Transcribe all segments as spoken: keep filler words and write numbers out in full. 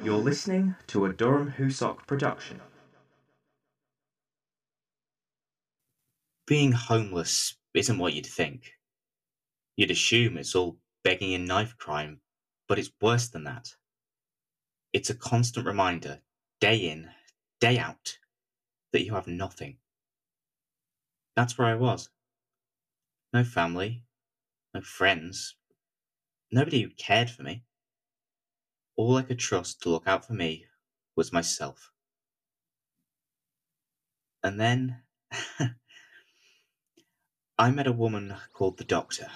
You're listening to a Durham Husoc production. Being homeless isn't what you'd think. You'd assume it's all begging and knife crime, but it's worse than that. It's a constant reminder, day in, day out, that you have nothing. That's where I was. No family, no friends, nobody who cared for me. All I could trust to look out for me was myself. And then I met a woman called the Doctor.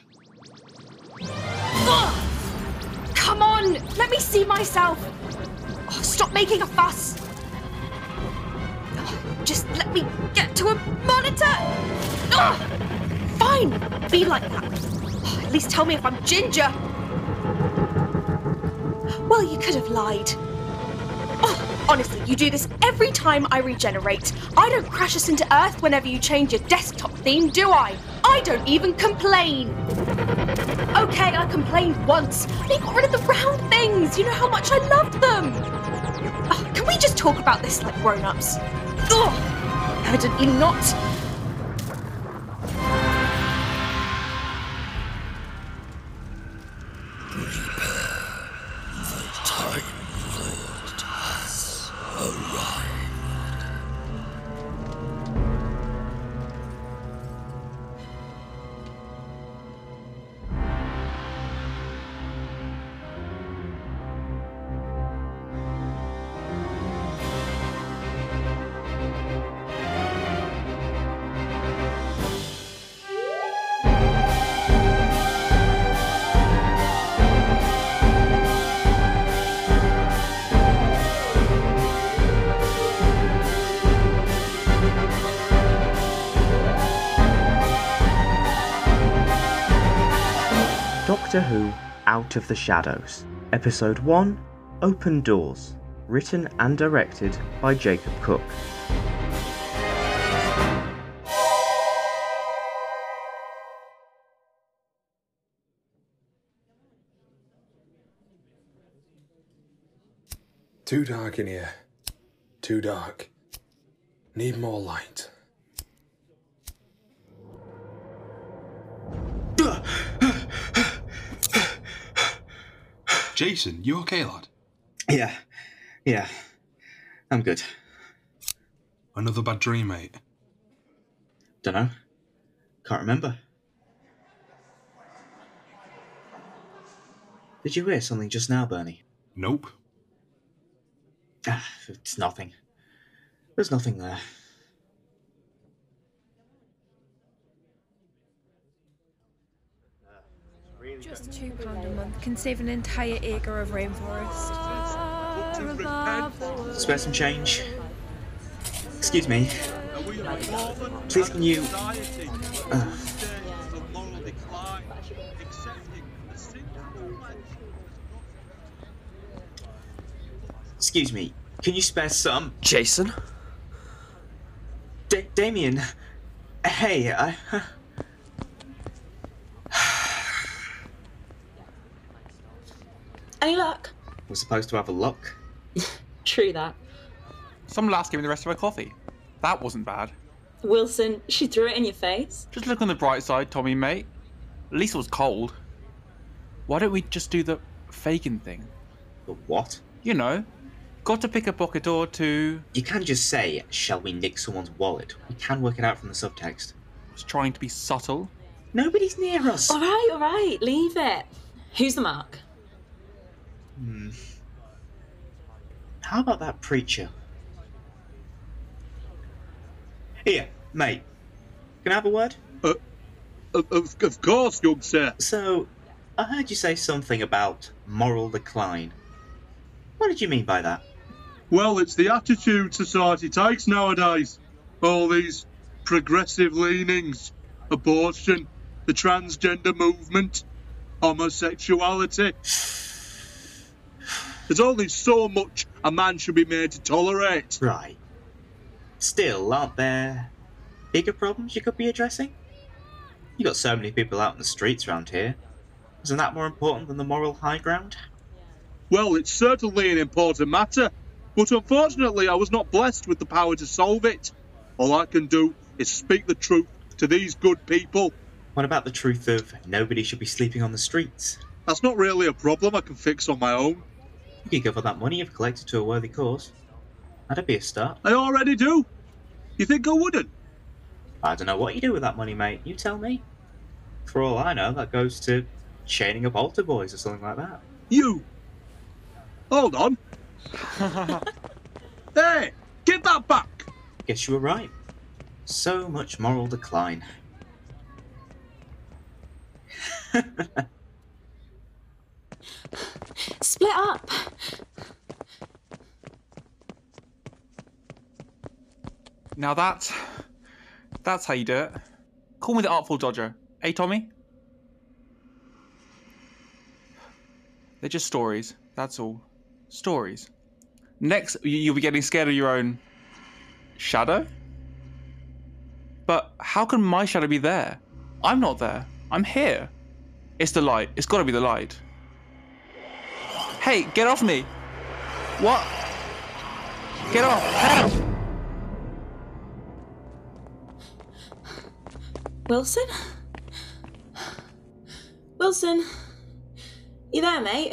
Ugh! Come on! Let me see myself! Oh, stop making a fuss! Oh, just let me get to a monitor! Ugh! Fine! Be like that. Oh, at least tell me if I'm ginger! Well, you could have lied. Oh, honestly, you do this every time I regenerate. I don't crash us into Earth whenever you change your desktop theme, do I? I don't even complain. Okay, I complained once, but he got rid of the round things. You know how much I loved them. Oh, can we just talk about this like grown-ups? Ugh, evidently not. Doctor Who Out of the Shadows, Episode one, Open Doors, written and directed by Jacob Cook. Too dark in here. Too dark. Need more light. Jason, you okay, lad? Yeah, yeah, I'm good. Another bad dream, mate? Dunno. Can't remember. Did you hear something just now, Bernie? Nope. Ah, it's nothing. There's nothing there. Just two pound a month can save an entire acre of rainforest. Spare some change. Excuse me. Please can you... Uh, excuse me. Can you spare some... Jason? Da- Damien. Hey, I... Any luck? We're supposed to have a look. True that. Some lass gave me the rest of her coffee. That wasn't bad. Wilson, she threw it in your face. Just look on the bright side, Tommy, mate. At least it was cold. Why don't we just do the Fagin thing? The what? You know, got to pick a pocket or two. You can just say, shall we nick someone's wallet? We can work it out from the subtext. I was trying to be subtle. Nobody's near us. All right, all right, leave it. Who's the mark? Hmm. How about that preacher? Here, mate. Can I have a word? Uh, of, of course, young sir. So, I heard you say something about moral decline. What did you mean by that? Well, it's the attitude society takes nowadays. All these progressive leanings, abortion, the transgender movement, homosexuality. There's only so much a man should be made to tolerate. Right. Still, aren't there bigger problems you could be addressing? You got so many people out in the streets around here. Isn't that more important than the moral high ground? Well, it's certainly an important matter, but unfortunately I was not blessed with the power to solve it. All I can do is speak the truth to these good people. What about the truth of nobody should be sleeping on the streets? That's not really a problem I can fix on my own. You could give all that money you've collected to a worthy cause. That'd be a start. I already do. You think I wouldn't? I don't know what you do with that money, mate. You tell me. For all I know, that goes to chaining up altar boys or something like that. You! Hold on. Hey! Give that back! Guess you were right. So much moral decline. Split up. Now that... that's how you do it. Call me the Artful Dodger. Hey, Tommy? They're just stories. That's all. Stories. Next, you- you'll be getting scared of your own... shadow? But how can my shadow be there? I'm not there. I'm here. It's the light. It's gotta be the light. Hey, get off me! What? Get off! Help! Wilson? Wilson? You there, mate?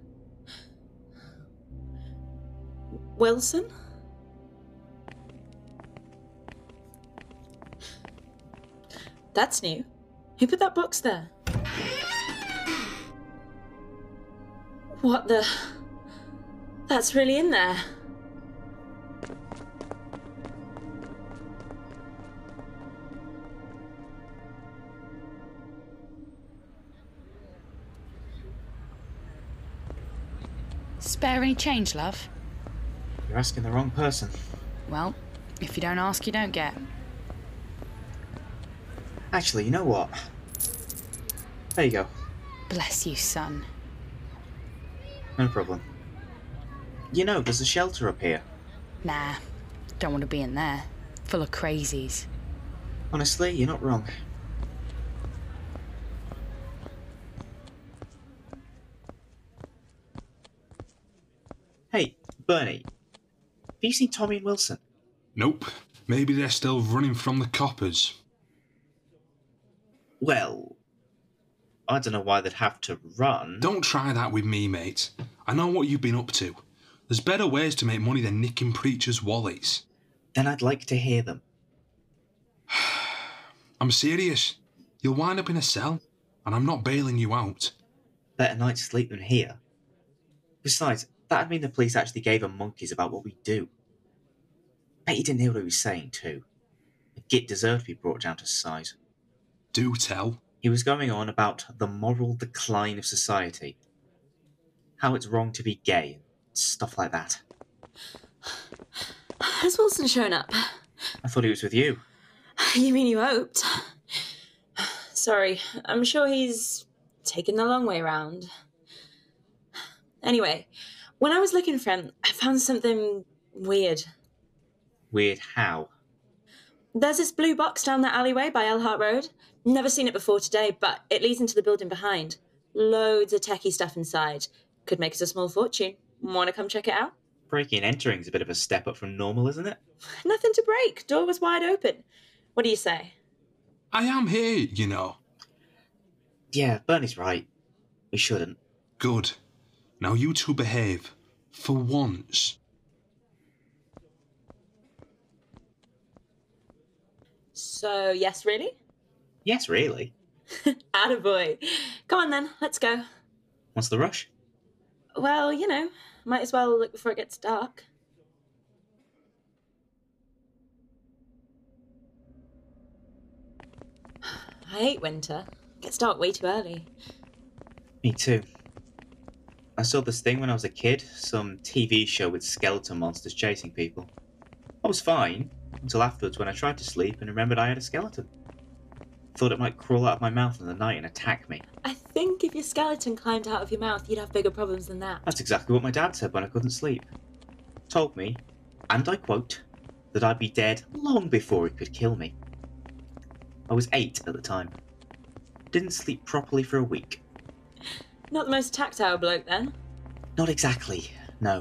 Wilson? That's new. Who put that box there? What the... That's really in there. Spare any change, love? You're asking the wrong person. Well, if you don't ask, you don't get. Actually, you know what? There you go. Bless you, son. No problem. You know, there's a shelter up here. Nah, don't want to be in there. Full of crazies. Honestly, you're not wrong. Hey, Bernie. Have you seen Tommy and Wilson? Nope. Maybe they're still running from the coppers. Well, I don't know why they'd have to run. Don't try that with me, mate. I know what you've been up to. There's better ways to make money than nicking preachers' wallets. Then I'd like to hear them. I'm serious. You'll wind up in a cell, and I'm not bailing you out. Better night's sleep than here. Besides, that'd mean the police actually gave a monkeys about what we do. Bet you didn't hear what he was saying, too. The git deserved to be brought down to size. Do tell. He was going on about the moral decline of society. How it's wrong to be gay, and stuff like that. Has Wilson shown up? I thought he was with you. You mean you hoped? Sorry, I'm sure he's taken the long way round. Anyway, when I was looking for him, I found something weird. Weird how? There's this blue box down that alleyway by Elhart Road. Never seen it before today, but it leads into the building behind. Loads of techie stuff inside. Could make us a small fortune. Want to come check it out? Breaking and entering's a bit of a step up from normal, isn't it? Nothing to break. Door was wide open. What do you say? I am here, you know. Yeah, Bernie's right. We shouldn't. Good. Now you two behave. For once. So, yes, really? Yes, really. Attaboy. Come on then, let's go. What's the rush? Well, you know, might as well look before it gets dark. I hate winter. It gets dark way too early. Me too. I saw this thing when I was a kid, some T V show with skeleton monsters chasing people. I was fine, until afterwards when I tried to sleep and remembered I had a skeleton. Thought it might crawl out of my mouth in the night and attack me. I think if your skeleton climbed out of your mouth, you'd have bigger problems than that. That's exactly what my dad said when I couldn't sleep. Told me, and I quote, that I'd be dead long before it could kill me. I was eight at the time. Didn't sleep properly for a week. Not the most tactile bloke then. Not exactly, no.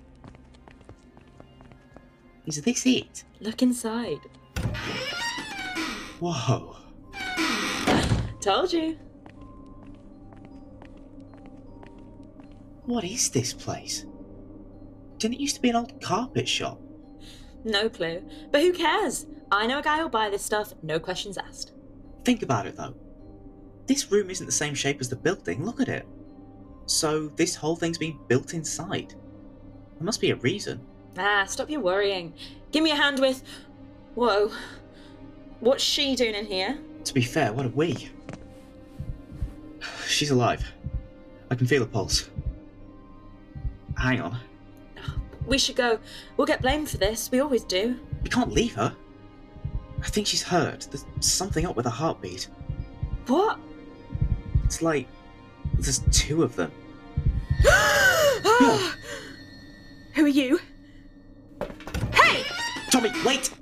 Is this it? Look inside. Whoa. Told you. What is this place? Didn't it used to be an old carpet shop? No clue. But who cares? I know a guy who'll buy this stuff, no questions asked. Think about it though. This room isn't the same shape as the building, look at it. So this whole thing's been built inside. There must be a reason. Ah, stop your worrying. Give me a hand with... Whoa. What's she doing in here? To be fair, what are we? She's alive. I can feel her pulse. Hang on. We should go. We'll get blamed for this. We always do. We can't leave her. I think she's hurt. There's something up with her heartbeat. What? It's like there's two of them. Who are you? Hey! Tommy, wait!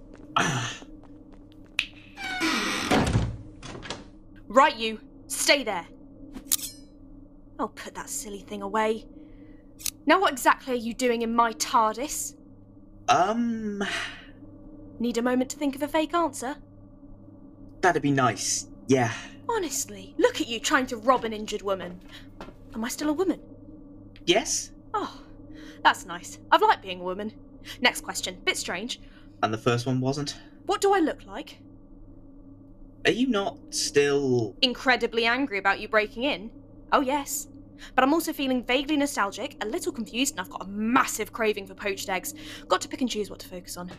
Right, you. Stay there. Oh, put that silly thing away. Now what exactly are you doing in my TARDIS? Um... Need a moment to think of a fake answer? That'd be nice, yeah. Honestly, look at you trying to rob an injured woman. Am I still a woman? Yes? Oh, that's nice. I've liked being a woman. Next question. Bit strange. And the first one wasn't? What do I look like? Are you not still... Incredibly angry about you breaking in? Oh, yes. But I'm also feeling vaguely nostalgic, a little confused, and I've got a massive craving for poached eggs. Got to pick and choose what to focus on.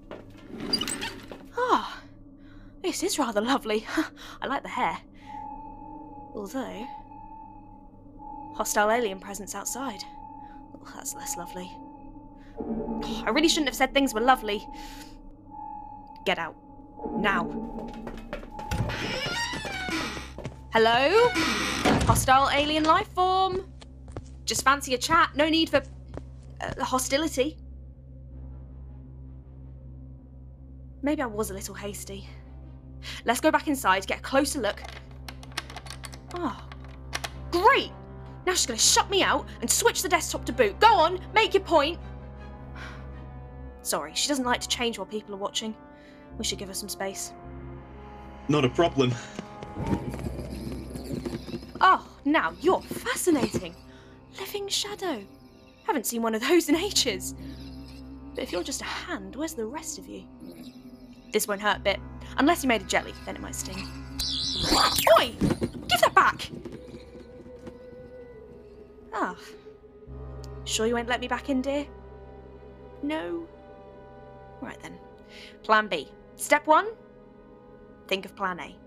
Ah, this is rather lovely. I like the hair. Although... hostile alien presence outside. Oh, that's less lovely. Oh, I really shouldn't have said things were lovely. Get out. Now. Hello? Hostile alien life form? Just fancy a chat, no need for uh, hostility. Maybe I was a little hasty. Let's go back inside, get a closer look. Oh, great! Now she's gonna shut me out and switch the desktop to boot. Go on, make your point. Sorry, she doesn't like to change while people are watching. We should give her some space. Not a problem. Oh, now you're fascinating. Living shadow. Haven't seen one of those in ages. But if you're just a hand, where's the rest of you? This won't hurt a bit. Unless you made a jelly, then it might sting. Oi! Give that back! Ah. Sure you won't let me back in, dear? No? Right then. Plan B. Step one. Think of plan A.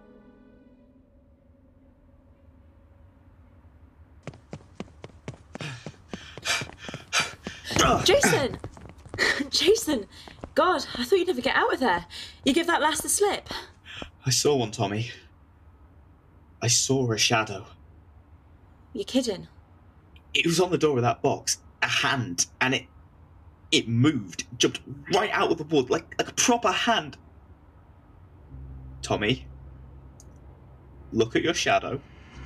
Jason! Jason! God, I thought you'd never get out of there. You give that lass the slip. I saw one, Tommy. I saw a shadow. You're kidding. It was on the door of that box. A hand. And it... It moved. Jumped right out of the wood. Like, like a proper hand. Tommy. Look at your shadow.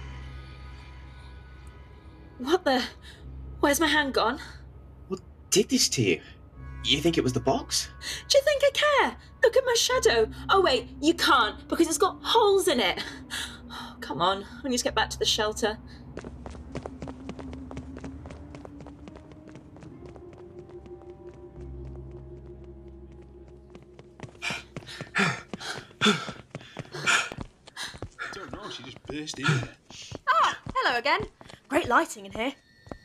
What the... Where's my hand gone? What did this to you? You think it was the box? Do you think I care? Look at my shadow. Oh wait, you can't, because it's got holes in it. Oh, come on, we need to get back to the shelter. I don't know, she just burst in there. Ah, hello again. Great lighting in here.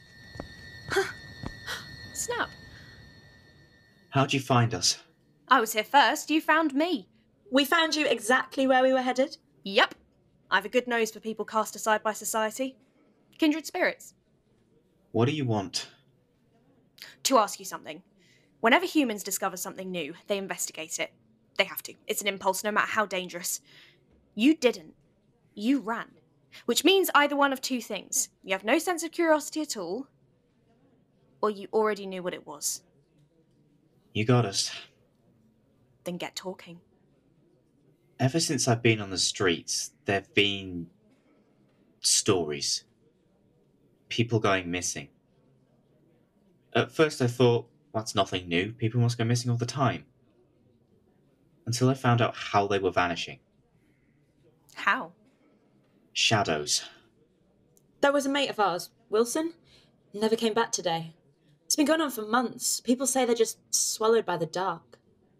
Snap. How'd you find us? I was here first, you found me. We found you exactly where we were headed? Yep. I've a good nose for people cast aside by society. Kindred spirits. What do you want? To ask you something. Whenever humans discover something new, they investigate it. They have to. It's an impulse, no matter how dangerous. You didn't. You ran. Which means either one of two things. You have no sense of curiosity at all, or you already knew what it was. You got us. Then get talking. Ever since I've been on the streets, there've been... stories. people going missing. At first I thought, that's nothing new, people must go missing all the time. Until I found out how they were vanishing. How? Shadows. There was a mate of ours, Wilson. Never came back today. It's been going on for months. People say they're just swallowed by the dark.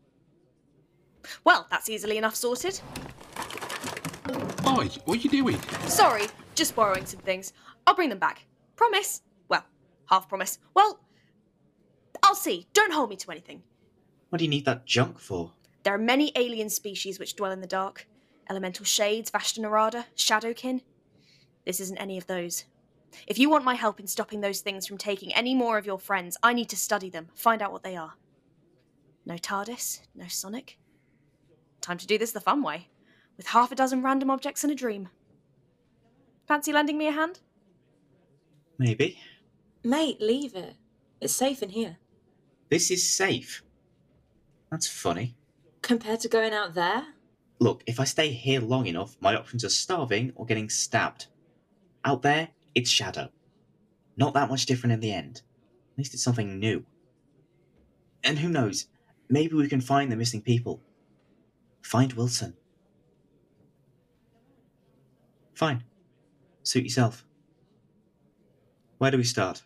Well, that's easily enough sorted. Oi, what are you doing? Sorry, just borrowing some things. I'll bring them back. Promise. Well, half promise. Well, I'll see. Don't hold me to anything. What do you need that junk for? There are many alien species which dwell in the dark. Elemental shades, Vashta Nerada, Shadowkin. This isn't any of those. If you want my help in stopping those things from taking any more of your friends, I need to study them, find out what they are. No TARDIS, no Sonic. Time to do this the fun way, with half a dozen random objects and a dream. Fancy lending me a hand? Maybe. Mate, leave it. It's safe in here. This is safe. That's funny. Compared to going out there? Look, if I stay here long enough, my options are starving or getting stabbed. Out there, it's Shadow. Not that much different in the end. At least it's something new. And who knows, maybe we can find the missing people. Find Wilson. Fine. Suit yourself. Where do we start?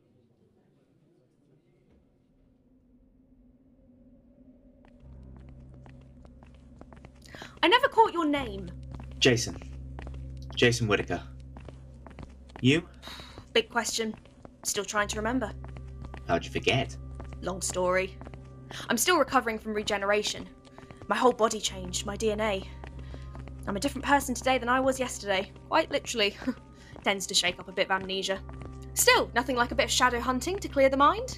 I never caught your name. Jason. Jason Whitaker. You? Big question. Still trying to remember. How'd you forget? Long story. I'm still recovering from regeneration. My whole body changed, my D N A. I'm a different person today than I was yesterday. Quite literally. Tends to shake up a bit of amnesia. Still, nothing like a bit of shadow hunting to clear the mind.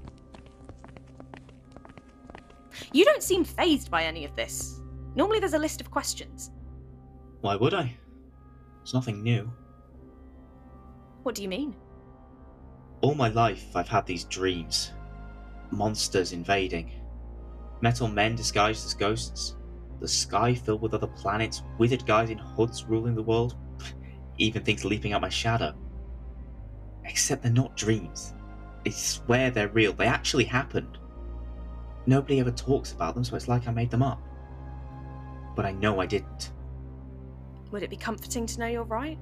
You don't seem fazed by any of this. Normally there's a list of questions. Why would I? It's nothing new. What do you mean? All my life I've had these dreams. Monsters invading. Metal men disguised as ghosts. The sky filled with other planets. Wizard guys in hoods ruling the world. Even things leaping out my shadow. Except they're not dreams. I swear they're real. They actually happened. Nobody ever talks about them, so it's like I made them up. But I know I didn't. Would it be comforting to know you're right?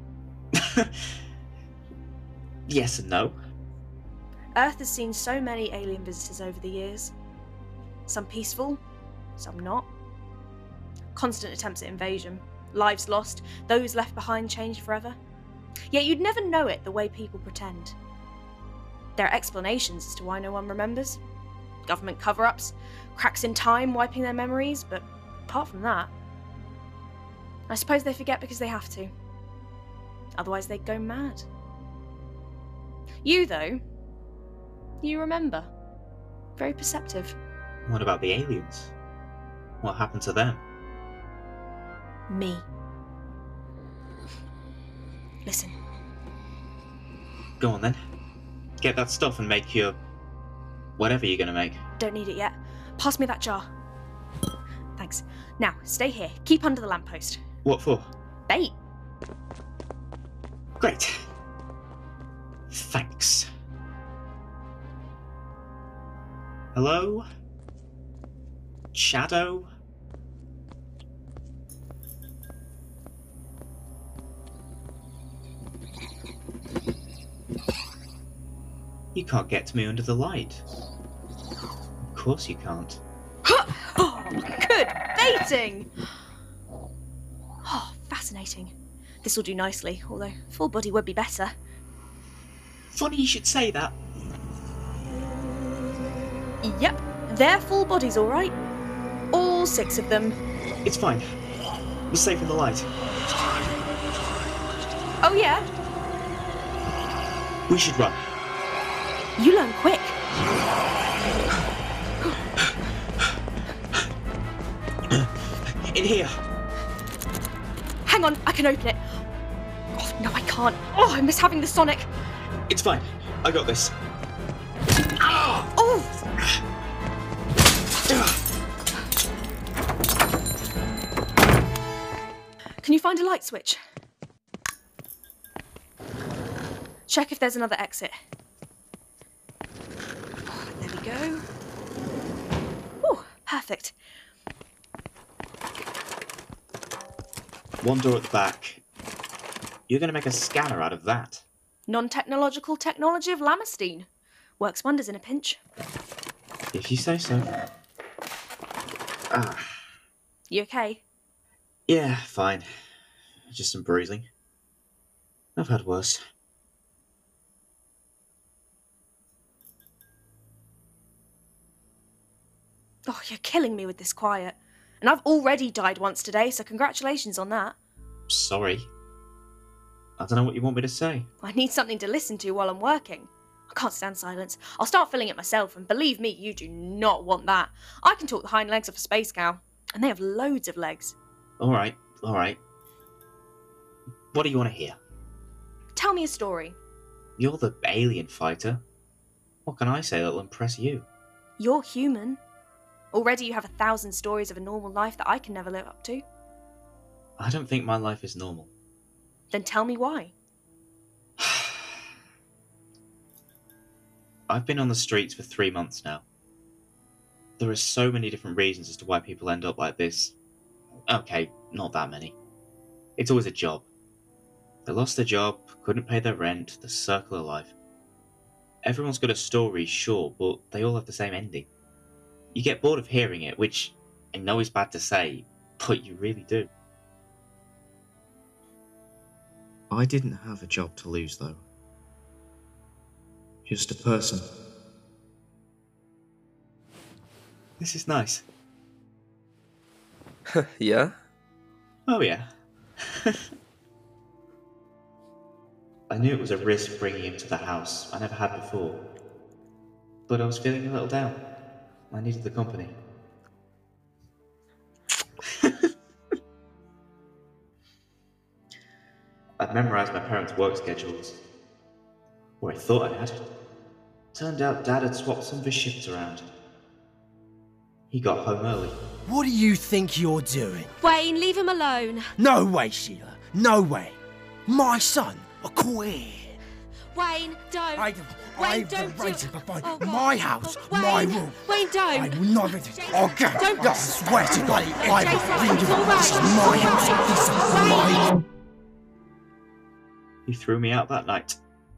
Yes and no. Earth has seen so many alien visitors over the years. Some peaceful, some not. Constant attempts at invasion. Lives lost, those left behind changed forever. Yet you'd never know it the way people pretend. There are explanations as to why no one remembers. Government cover-ups, cracks in time wiping their memories, but apart from that, I suppose they forget because they have to. Otherwise they'd go mad. You, though, you remember. Very perceptive. What about the aliens? What happened to them? Me. Listen. Go on then. Get that stuff and make your... whatever you're gonna make. Don't need it yet. Pass me that jar. Thanks. Now, stay here. Keep under the lamppost. What for? Bait. Great. Thanks. Hello? Shadow? You can't get to me under the light. Of course you can't. Oh, good baiting! Oh, fascinating. This will do nicely, although full body would be better. Funny you should say that. Yep, they're full bodies, all right. All six of them. It's fine. We're safe in the light. Oh, yeah? We should run. You learn quick. In here. Hang on, I can open it. Oh, no, I can't. Oh, I miss having the Sonic. It's fine. I got this. Oh! Can you find a light switch? check if there's another exit. There we go. Oh, perfect. One door at the back. You're going to make a scanner out of that. Non-technological technology of Lammerstein. Works wonders in a pinch. If you say so. Ah. You okay? Yeah, fine. Just some bruising. I've had worse. Oh, you're killing me with this quiet. And I've already died once today, so congratulations on that. Sorry. I don't know what you want me to say. I need something to listen to while I'm working. I can't stand silence. I'll start filling it myself, and believe me, you do not want that. I can talk the hind legs off a space cow, and they have loads of legs. Alright, alright. What do you want to hear? Tell me a story. You're the alien fighter. What can I say that'll impress you? You're human. Already you have a thousand stories of a normal life that I can never live up to. I don't think my life is normal. Then tell me why. I've been on the streets for three months now. There are so many different reasons as to why people end up like this. Okay, not that many. It's always a job. They lost their job, couldn't pay their rent, the circle of life. Everyone's got a story, sure, but they all have the same ending. You get bored of hearing it, which I know is bad to say, but you really do. I didn't have a job to lose, though. Just a person. This is nice. Yeah? Oh yeah. I knew it was a risk bringing him to the house. I never had before. But I was feeling a little down. I needed the company. I'd memorised my parents' work schedules. Or I thought I had. Turned out Dad had swapped some of his shifts around. He got home early. What do you think you're doing? Wayne, leave him alone. No way, Sheila. No way. My son, a queer. Wayne, don't. I, Wayne, I've don't do rated it. before. Oh, God. My house, Wayne, my room. Wayne, don't. I will not let it. Okay. Don't. I swear to God, I Jason, will bring you. it's all right. This is my house. This is my. He threw me out that night.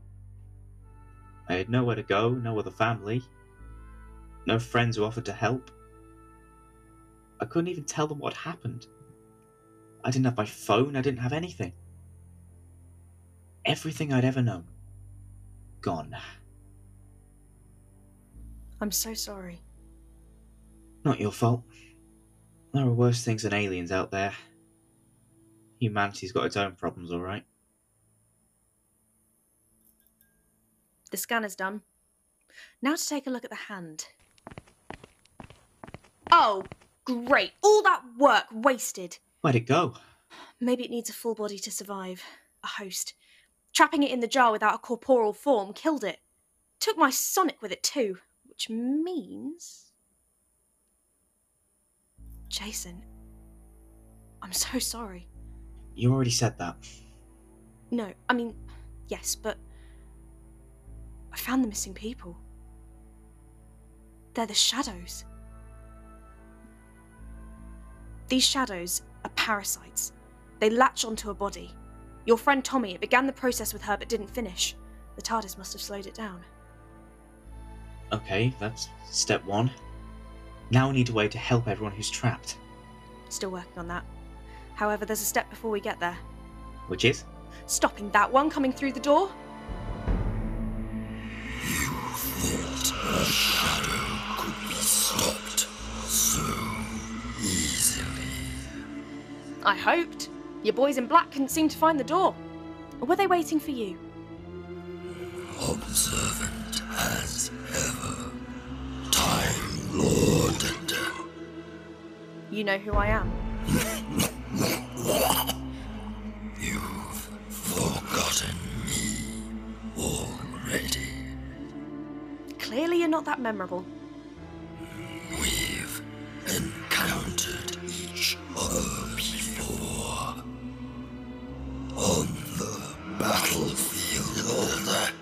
I had nowhere to go, no other family, no friends who offered to help. I couldn't even tell them what happened. I didn't have my phone, I didn't have anything. Everything I'd ever known. Gone. I'm so sorry. Not your fault. There are worse things than aliens out there. Humanity's got its own problems, alright? The scanner's done. Now to take a look at the hand. Oh, great. All that work wasted. Where'd it go? Maybe it needs a full body to survive. A host. Trapping it in the jar without a corporeal form killed it. Took my Sonic with it too. Which means... Jason, I'm so sorry. You already said that. No, I mean, yes, but... I found the missing people. They're the shadows. These shadows are parasites. They latch onto a body. Your friend Tommy, it began the process with her but didn't finish. The TARDIS must have slowed it down. Okay, that's step one. Now we need a way to help everyone who's trapped. Still working on that. However, there's a step before we get there. Which is? Stopping that one coming through the door. A shadow could be stopped so easily. I hoped. Your boys in black couldn't seem to find the door. Or were they waiting for you? Observant as ever. Time Lord and... You know who I am. You've forgotten me already. Clearly you're not that memorable. We've encountered each other before. On the battlefield of the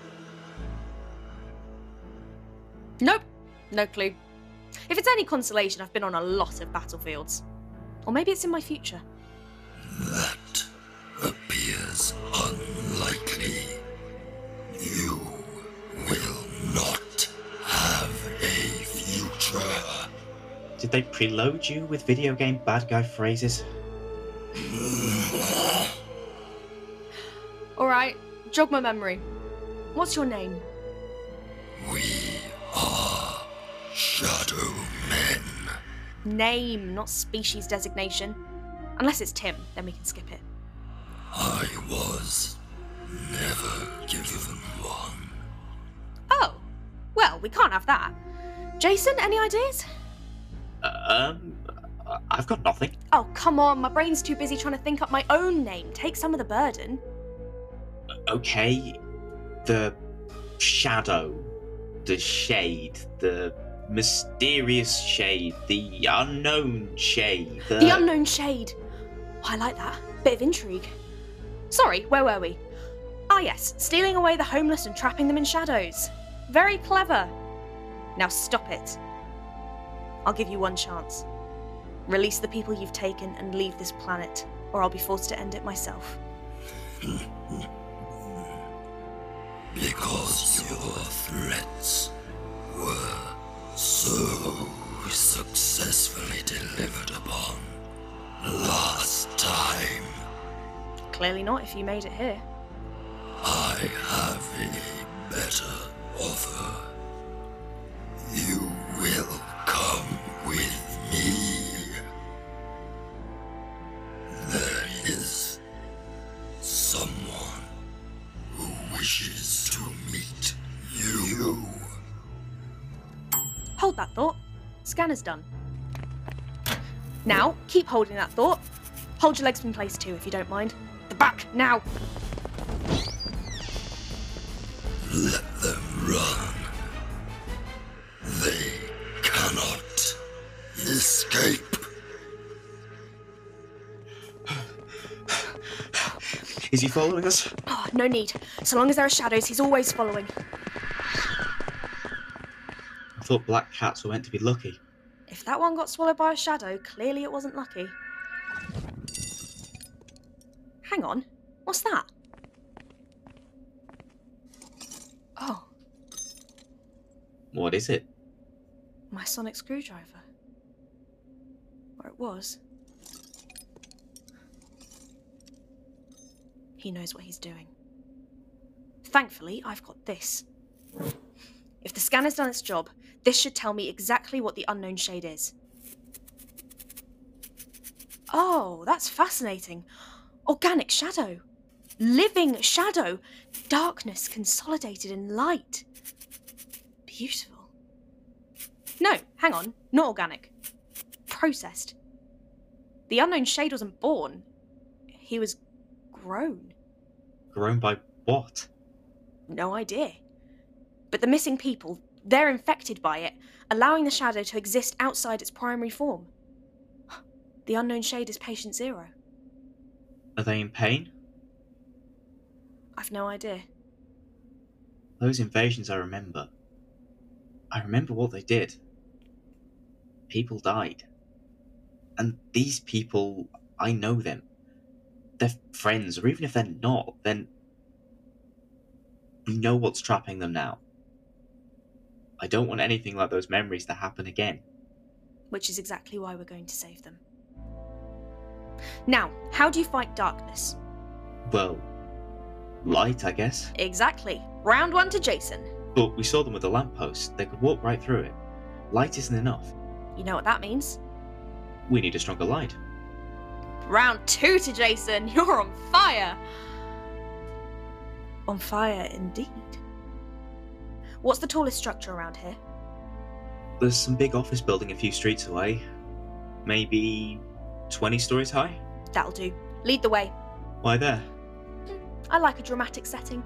Nope, no clue. If it's any consolation, I've been on a lot of battlefields. Or maybe it's in my future. That appears unlikely. You will not have a future. Did they preload you with video game bad guy phrases? Alright, jog my memory. What's your name? We are Shadow Men. Name, not species designation. Unless it's Tim, then we can skip it. I was never given one. Oh, well, we can't have that. Jason, any ideas? Uh, um, I've got nothing. Oh, come on, my brain's too busy trying to think up my own name. Take some of the burden. Okay, the Shadow, the Shade, the mysterious Shade, the unknown Shade. The, the unknown Shade. Oh, I like that. Bit of intrigue. Sorry, where were we? Ah yes, stealing away the homeless and trapping them in shadows. Very clever. Now stop it. I'll give you one chance. Release the people you've taken and leave this planet, or I'll be forced to end it myself. Because your threats were so successfully delivered upon last time. Clearly not if you made it here. I have a better offer. You will come with me. There is someone who wishes to meet you. Hold that thought. Scanner's done. Now, keep holding that thought. Hold your legs in place too, if you don't mind. The back, now! Let them run. They cannot escape. Is he following us? Oh, no need. So long as there are shadows, he's always following. I thought black cats were meant to be lucky. If that one got swallowed by a shadow, clearly it wasn't lucky. Hang on. What's that? Oh, What is it? my sonic screwdriver. Or it was. He knows what he's doing. Thankfully, I've got this. If the scanner's done its job, this should tell me exactly what the unknown shade is. Oh, that's fascinating. Organic shadow. Living shadow. Darkness consolidated in light. Beautiful. No, hang on. Not organic. Processed. The unknown shade wasn't born. He was grown. Grown by what? No idea. But the missing people, they're infected by it, allowing the shadow to exist outside its primary form. The unknown shade is patient zero. Are they in pain? I've no idea. Those invasions I remember. I remember what they did. People died. And these people, I know them. They're friends, or even if they're not, then we know what's trapping them now. I don't want anything like those memories to happen again. Which is exactly why we're going to save them. Now, how do you fight darkness? Well, light, I guess. Exactly. Round one to Jason. But we saw them with a lamppost. They could walk right through it. Light isn't enough. You know what that means? We need a stronger light. Round two to Jason. You're on fire. On fire, indeed. What's the tallest structure around here? There's some big office building a few streets away. Maybe twenty stories high? That'll do. Lead the way. Why there? I like a dramatic setting.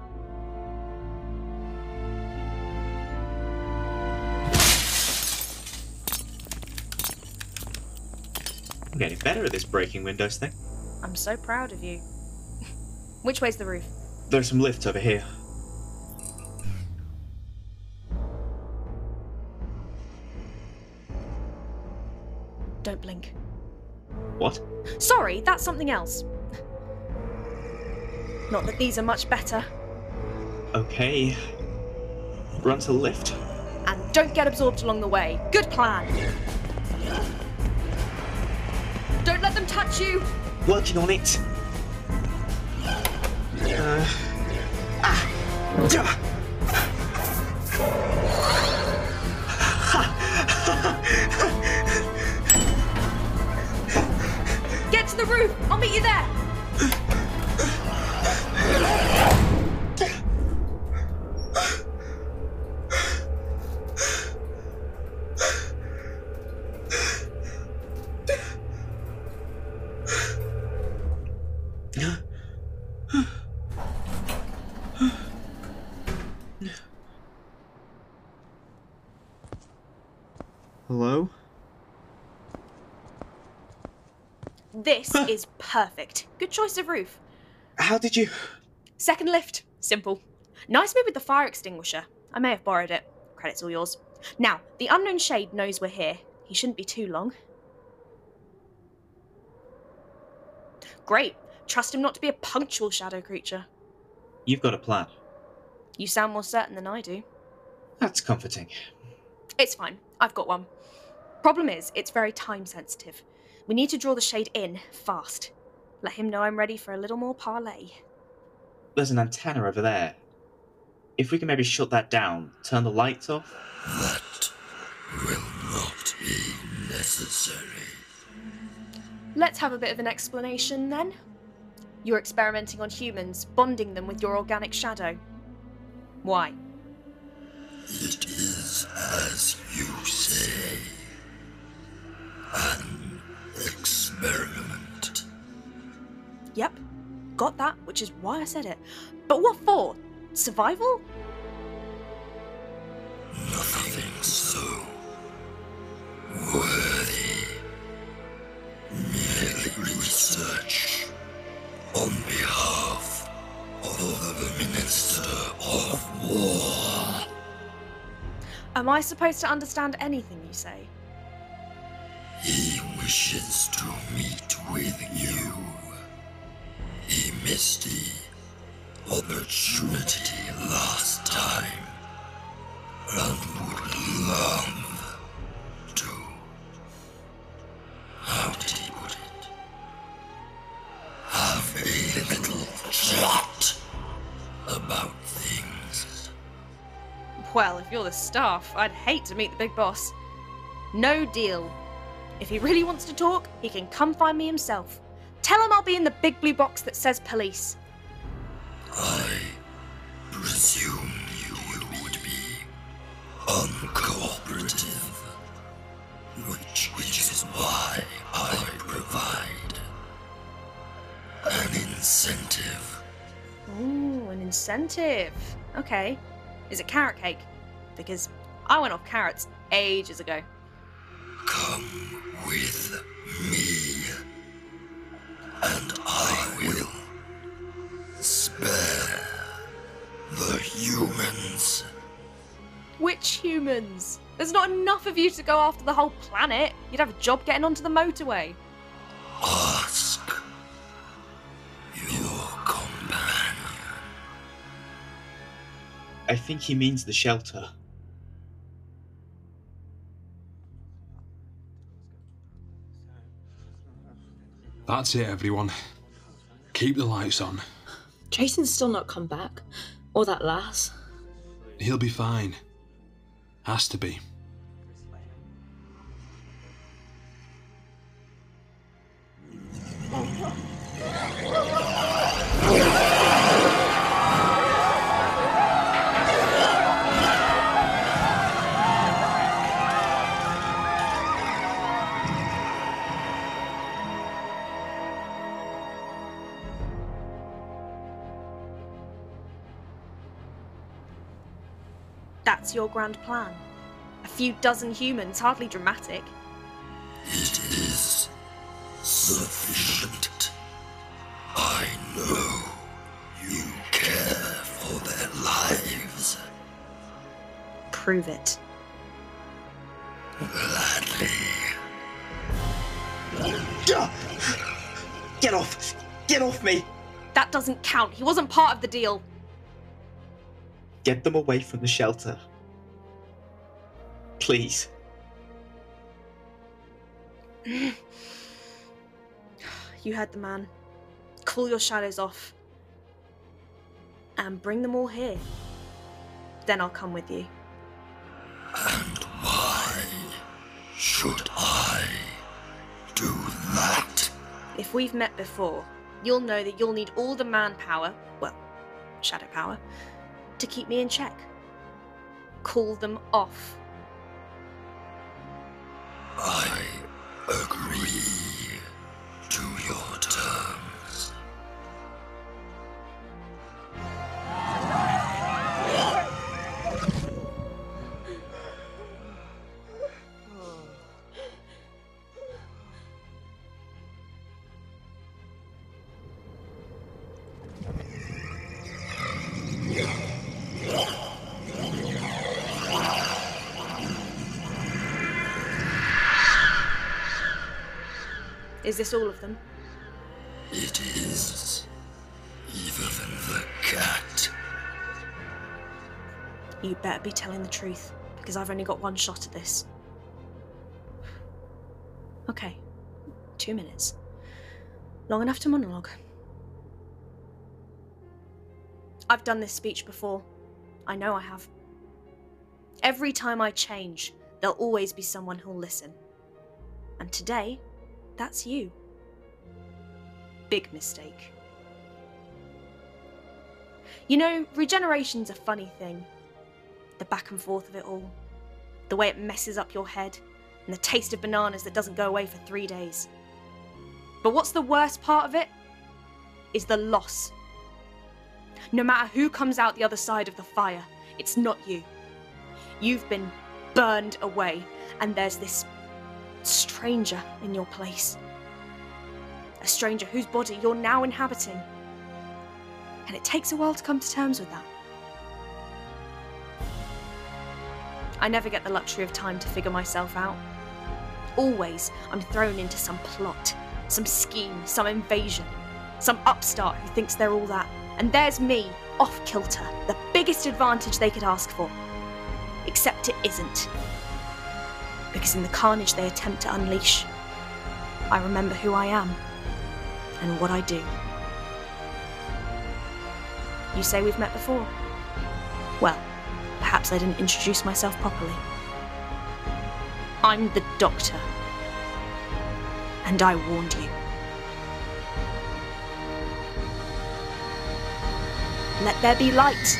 I'm getting better at this breaking windows thing. I'm so proud of you. Which way's the roof? There's some lifts over here. don't blink. What? Sorry, that's something else. Not that these are much better. Okay. Run to the lift. And don't get absorbed along the way. Good plan. Don't let them touch you. Working on it. Uh, ah. Get to the roof. I'll meet you there. Hello? This is perfect. Good choice of roof. How did you... Second lift. Simple. Nice move with the fire extinguisher. I may have borrowed it. Credit's all yours. Now, the unknown shade knows we're here. He shouldn't be too long. Great. Trust him not to be a punctual shadow creature. You've got a plan. You sound more certain than I do. That's comforting. It's fine. I've got one. Problem is, it's very time sensitive. We need to draw the shade in fast. Let him know I'm ready for a little more parley. There's an antenna over there. If we can maybe shut that down, turn the lights off. That will not be necessary. Let's have a bit of an explanation then. You're experimenting on humans, bonding them with your organic shadow. Why? It is as you say. An experiment. Yep, got that, which is why I said it. But what for? Survival? Nothing so worthy. Merely research on behalf of the Minister of War. Am I supposed to understand anything you say? He wishes to meet with you. He missed the opportunity last time and would love to. How did he put it? Have a little chat about things. Well, if you're the staff, I'd hate to meet the big boss. No deal. If he really wants to talk, he can come find me himself. Tell him I'll be in the big blue box that says police. I presume you would be uncooperative, which, which is why I provide an incentive. Ooh, an incentive. Okay. Is it carrot cake? Because I went off carrots ages ago. Come with me, and I will spare the humans. Which humans? There's not enough of you to go after the whole planet. You'd have a job getting onto the motorway. Ask your companion. I think he means the shelter. That's it, everyone. Keep the lights on. Jason's still not come back. Or that lass. He'll be fine. Has to be. That's your grand plan. A few dozen humans, hardly dramatic. It is sufficient. I know you care for their lives. Prove it. Gladly. Get off! Get off me! That doesn't count. He wasn't part of the deal. Get them away from the shelter. Please. You heard the man. Call your shadows off. And bring them all here. Then I'll come with you. And why should I do that? If we've met before, you'll know that you'll need all the manpower, well, shadow power, to keep me in check. Call them off. I agree to your terms. Is this all of them? It is. Even the cat. You better be telling the truth, because I've only got one shot at this. Okay, two minutes. Long enough to monologue. I've done this speech before. I know I have. Every time I change, there'll always be someone who'll listen. And today, that's you. Big mistake. You know, regeneration's a funny thing. The back and forth of it all. The way it messes up your head. And the taste of bananas that doesn't go away for three days. But what's the worst part of it? Is the loss. No matter who comes out the other side of the fire, it's not you. You've been burned away, and there's this stranger in your place. A stranger whose body you're now inhabiting. And it takes a while to come to terms with that. I never get the luxury of time to figure myself out. Always, I'm thrown into some plot, some scheme, some invasion, some upstart who thinks they're all that. And there's me, off kilter, the biggest advantage they could ask for. Except it isn't. Because in the carnage they attempt to unleash, I remember who I am and what I do. You say we've met before? Well, perhaps I didn't introduce myself properly. I'm the Doctor. And I warned you. Let there be light.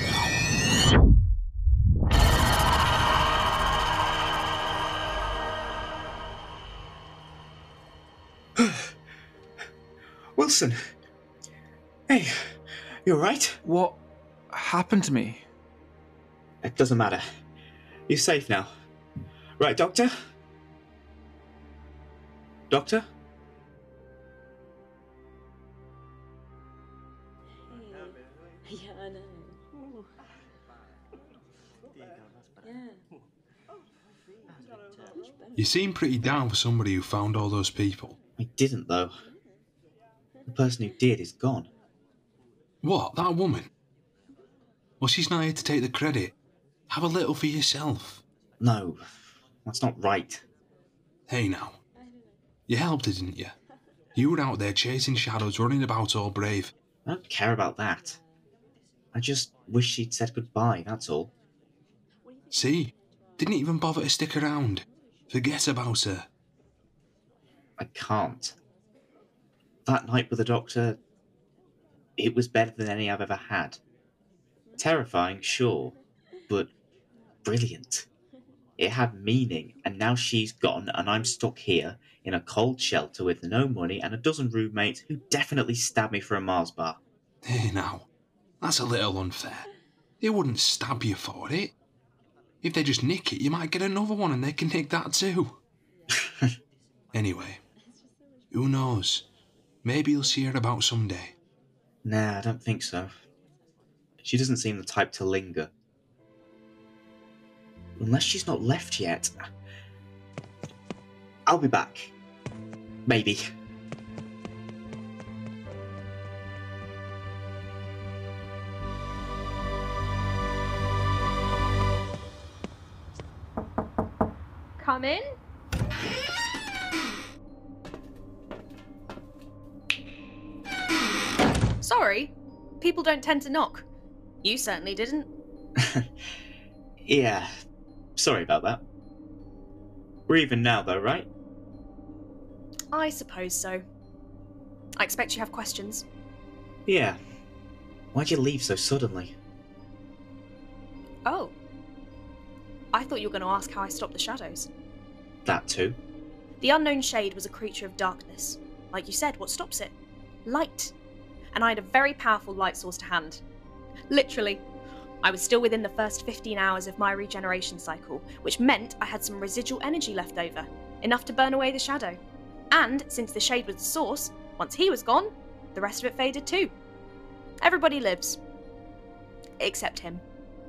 Wilson. Hey, you alright? What happened to me? It doesn't matter. You're safe now. Right, Doctor? Doctor? Yeah, I know. Yeah. You seem pretty down for somebody who found all those people. I didn't, though. The person who did is gone. What, that woman? Well, she's not here to take the credit. Have a little for yourself. No, that's not right. Hey now. You helped her, didn't you? You were out there chasing shadows, running about all brave. I don't care about that. I just wish she'd said goodbye, that's all. See? Didn't even bother to stick around. Forget about her. I can't. That night with the Doctor, it was better than any I've ever had. Terrifying, sure, but brilliant. It had meaning, and now she's gone, and I'm stuck here in a cold shelter with no money and a dozen roommates who definitely stabbed me for a Mars bar. Hey now, that's a little unfair. They wouldn't stab you for it. If they just nick it, you might get another one and they can nick that too. Anyway, who knows? Maybe you'll see her about someday. Nah, I don't think so. She doesn't seem the type to linger. Unless she's not left yet. I'll be back. Maybe. Come in. Sorry, people don't tend to knock. You certainly didn't. Yeah, sorry about that. We're even now though, right? I suppose so. I expect you have questions. Yeah. Why'd you leave so suddenly? Oh. I thought you were going to ask how I stopped the shadows. That too. The unknown shade was a creature of darkness. Like you said, what stops it? Light. And I had a very powerful light source to hand. Literally. I was still within the first fifteen hours of my regeneration cycle, which meant I had some residual energy left over, enough to burn away the shadow. And since the shade was the source, once he was gone, the rest of it faded too. Everybody lives. Except him.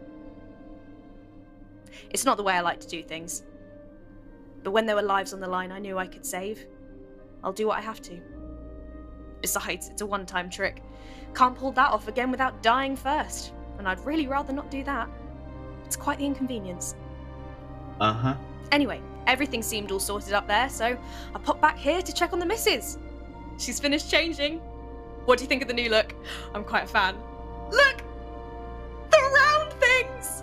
It's not the way I like to do things. But when there were lives on the line I knew I could save, I'll do what I have to. Besides, it's a one-time trick. Can't pull that off again without dying first, and I'd really rather not do that. It's quite the inconvenience. Uh-huh. Anyway, everything seemed all sorted up there, so I popped back here to check on the missus. She's finished changing. What do you think of the new look? I'm quite a fan. Look! The round things!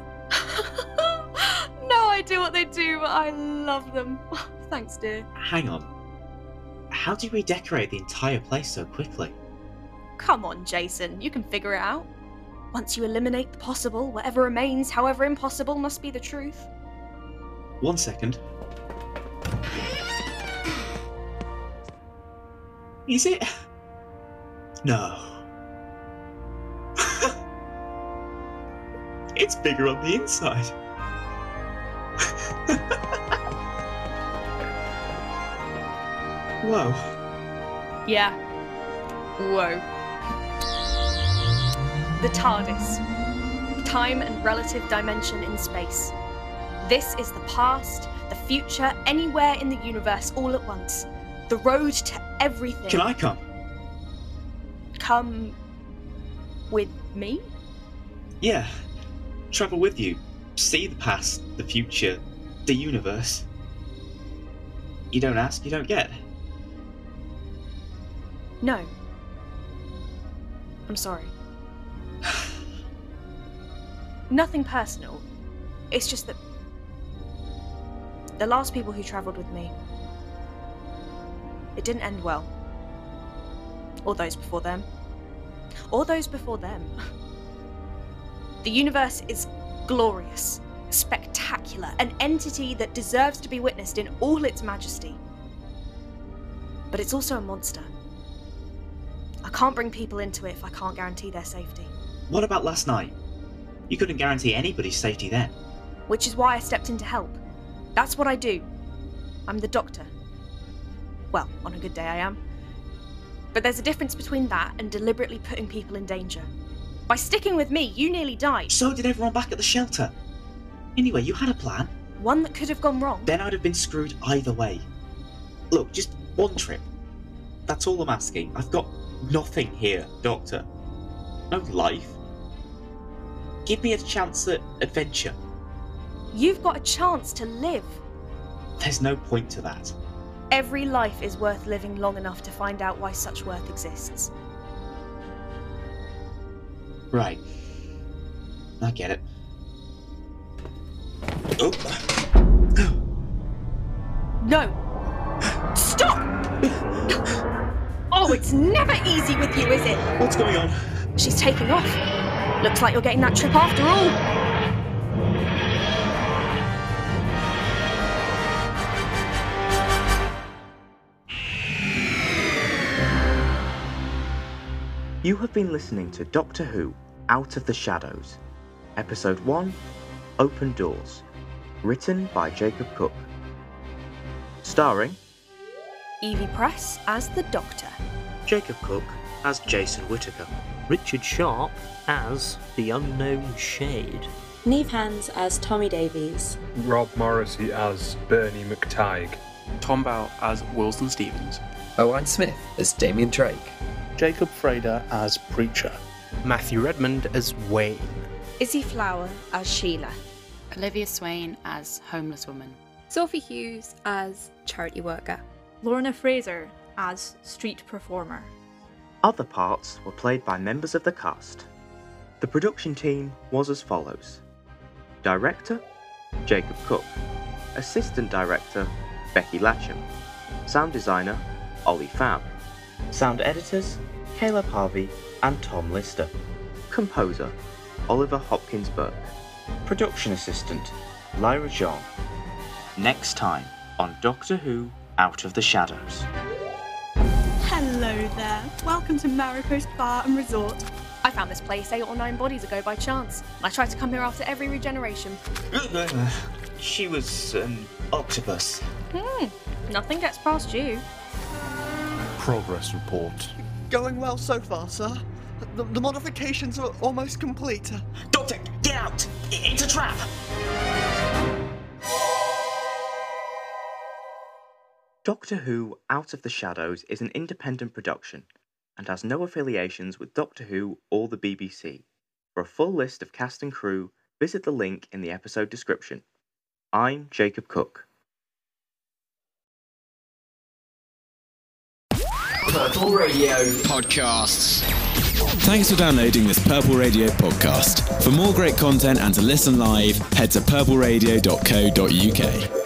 No idea what they do, but I love them. Thanks, dear. Hang on. How do you redecorate the entire place so quickly? Come on, Jason, you can figure it out. Once you eliminate the possible, whatever remains, however impossible, must be the truth. One second. Is it? No. It's bigger on the inside. Whoa. Yeah. Whoa. The TARDIS. Time and relative dimension in space. This is the past, the future, anywhere in the universe all at once. The road to everything. Can I come? Come with me? Yeah. Travel with you. See the past, the future, the universe. You don't ask, you don't get. No. I'm sorry. Nothing personal. It's just that the last people who travelled with me, it didn't end well. Or those before them. Or those before them. The universe is glorious, spectacular, an entity that deserves to be witnessed in all its majesty. But it's also a monster. I can't bring people into it if I can't guarantee their safety. What about last night? You couldn't guarantee anybody's safety then. Which is why I stepped in to help. That's what I do. I'm the doctor. Well, on a good day I am. But there's a difference between that and deliberately putting people in danger. By sticking with me, you nearly died. So did everyone back at the shelter. Anyway, you had a plan. One that could have gone wrong. Then I'd have been screwed either way. Look, just one trip. That's all I'm asking. I've got nothing here, Doctor. No life. Give me a chance at adventure. You've got a chance to live. There's no point to that. Every life is worth living long enough to find out why such worth exists. Right. I get it. Oh. No! Stop! Oh, it's never easy with you, is it? What's going on? She's taking off. Looks like you're getting that trip after all. You have been listening to Doctor Who Out of the Shadows, Episode one, Open Doors, written by Jacob Cook. Starring Evie Press as the Doctor, Jacob Cook as Jason Whittaker, Richard Sharp as the Unknown Shade, Neve Hands as Tommy Davies, Rob Morrissey as Bernie McTighe, Tom Bell as Wilson Stevens, Owen Smith as Damien Drake. Jacob Frader as Preacher. Matthew Redmond as Wayne. Izzy Flower as Sheila. Olivia Swain as Homeless Woman. Sophie Hughes as Charity Worker. Lorna Fraser as Street Performer. Other parts were played by members of the cast. The production team was as follows. Director, Jacob Cook. Assistant Director, Becky Latcham. Sound Designer, Ollie Fab. Sound Editors, Caleb Harvey and Tom Lister. Composer, Oliver Hopkins Burke. Production Assistant, Lyra Jean. Next time on Doctor Who Out of the Shadows. Hello there. Welcome to Maricoast Bar and Resort. I found this place eight or nine bodies ago by chance. I tried to come here after every regeneration. She was an octopus. Hmm, nothing gets past you. Progress report. Going well so far, sir. The, the modifications are almost complete. Doctor, get out! It's a trap! Doctor Who Out of the Shadows is an independent production and has no affiliations with Doctor Who or the B B C. For a full list of cast and crew, visit the link in the episode description. I'm Jacob Cook. Purple Radio Podcasts. Thanks for downloading this Purple Radio podcast. For more great content and to listen live, head to purple radio dot co dot uk.